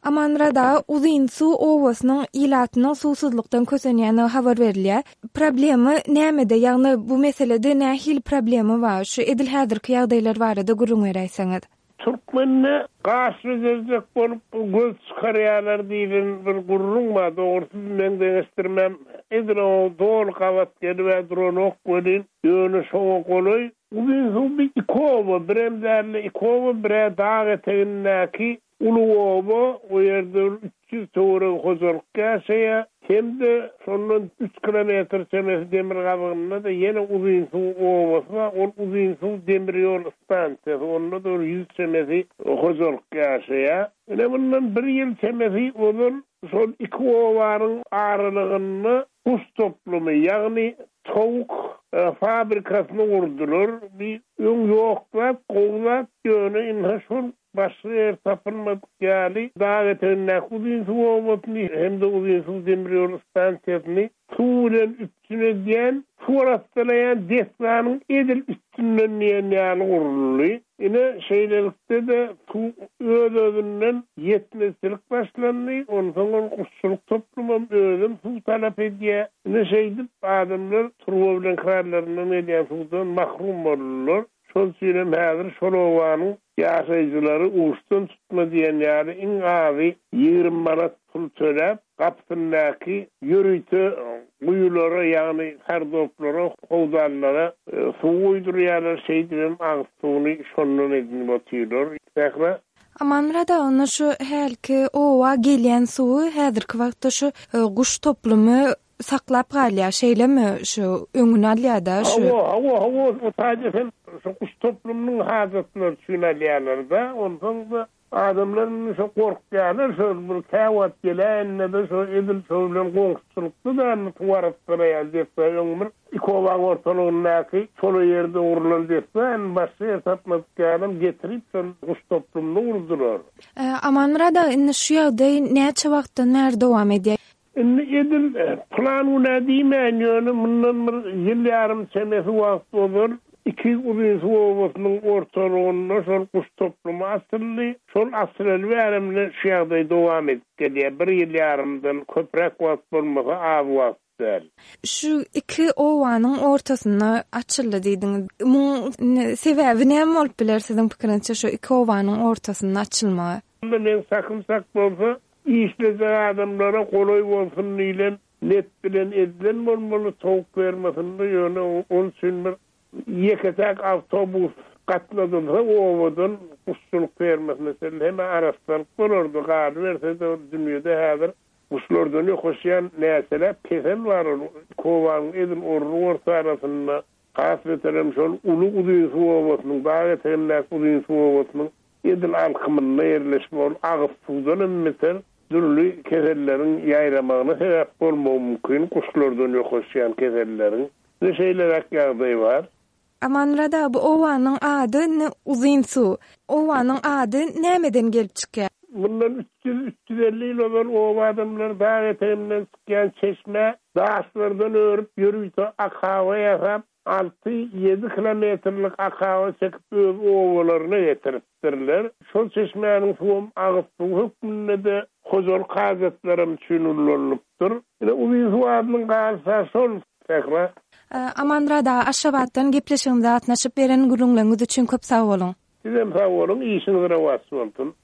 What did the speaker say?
Amanrada uzun su owasynyň ilatynyň susuzlukdan kösenýäni habar berilýär. Problemi nämede? Ýagny bu meselede nähil problemi bar? Şu edil häzirki ýagdaýlar barada gurrun beräýsiňiz. Türkmenne gaşyjyjyk bolup göz çykarýarlar diýen bir gurrun bar. Dogrusu men deňestirmem. Edil o dol kawat gelip dronok bolýan. Ýöne şoňa goloy. Uzun bir ikowa, biremderli ikowa, bir dağ eteğindeki Uluobo, o yerde 300 toğru hozorluk gelse hem de sonun 3 kilometre semesi demir kabığında da yine uzun su ovası var. O uzun su demir yol stansiyası. Onunla da 100 semesi hozorluk gelse. Yine bundan bir yıl semesi onun son 2 ovanın ağırlığını kuş toplumu yani tavuk fabrikasını vurdular. Bir ön yoklar, kovlar, yönü inhaşur başlı tapınmadık yani. Davet önüne uzun su olmasını hem de uzun su demiriyor stansiyasını suğulen üstüne diyen su rastlayan deslanın edil üstünden yani vuruluyor. Yine şeylerlikte de su özünden yetmesilik başlanıyor. Ondan sonra kuşçuluk toplumum özüm su talep ediyor. Yine şeydir adamlar turbobilen kararlarından ediyen sudan mahrum olurlar. Şol söylem hazır şol ovanın yaşayıcıları uçtan tutma diyen yani in abi 20 manat pul törep kapsındaki yürütü kuyulara yani sardoplara, kovzallara su uyduruyorlar şeydirim ağız suyunu şonun edinip atıyorlar. Tekrar Amanrada onu şu helki ova gelýän suwy häzirki wagtda şu guş toplumy saklap galýar şeýlemi şu öňüne alýar-da şu. O taýda şu kuş toplumynyň hajatyny düşünýärler da ondan da adamlaryň şu gorkýarlar şu bir käwat gelende de şu edil söwlen goňşulukdy da tuwaratdylar diýip öňümür ikowa ortalygyndaky şol ýerde urulan diýip başga satmadyk getirip şu kuş toplumyny urdular. Amanrada indi şu ýagdaý näçe wagtdan bäri dowam edýär? Edil planuna diýmän ýöne mundan bir ýyl ýarym senesi wagt bolur. 2 uzun su owasynyň ortalygyna şol kuş toplumy asyrly, şol asyrly bärimle şu ýagdaý dowam etdi. Bir ýyl ýarymdan köprek wagt bolmasa az wagt. Şu 2 owanyň ortasyna açyldy diýdiňiz. Bu sebäbi näme bolup biler siziň pikirinizçe şu 2 owanyň ortasyna açylmagy? Men sakymsak bolsa işlede adamlara kolay bolsun diýlen net bilen edilen bolmaly tawuk bermesin ýöne on üçin bir yeketek avtobus gatnadylsa owadan kuşçuluk bermesin mesela hem arasdan bolardy gady berse de dünýede häzir kuşlardan ýokaşýan näseler pesen bar kowan edin orta arasynda hasretlem şol ulu uzun su owasynyň daýatynda uzun su owasynyň edil alkymyna ýerleşme agyp sudan mesel dürli kesellerin ýaýramagyna sebäp bolmagy mümkin. Kuşlardan ýokaşýan kesellerin ne şeýler ýagdaý bar. Amanrada bu owanyň ady uzun su. Owanyň ady nämeden gelip çykýar? Bundan 350 ýyl bolan owa adamlar dağ eteğinden çykýan çeşme daşlardan örüp ýürüýte akawa ýasap 6-7 kilometrlik akawa çekip öz owalaryna getiripdirler. Şol çeşmenin suwum agyp hukmunda da hozor kazatlarym düşünüldürler. Ine uzun su adynyň garşy şol tekrar. Amanrada Aşgabatdan gepleşiňizde atnaşyp beren gurrunlaryňyz üçin köp sag bolun. Sizem sag bolun, işiniz rast bolsun.